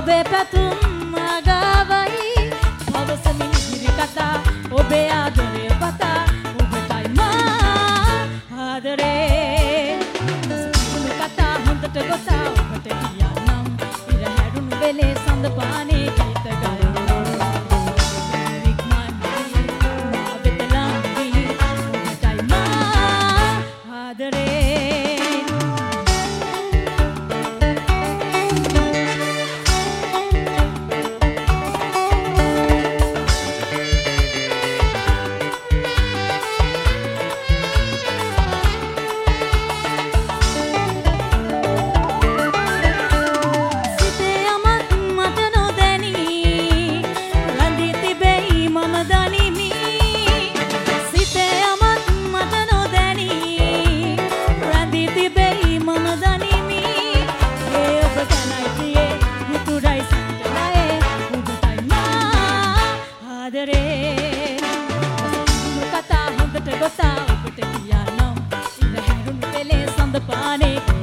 ඔබේ පැතුම් ආගාවයි පවසමින් ඉදිරි කතා ඔබේ ආදරය පතා ඔබටයි මා ආදරේ සුළු කතා හොඳට ගොතා ඔබට කියන්නම් ඉර හැරුණු වෙලේ සඳ පානේ ගීත ගයනවා ඔබටයි මා ආදරේ කතා හොඳට ගොතා ඔබට කියන්නම් ඉර හැරුණු වෙලේ සඳ පානේ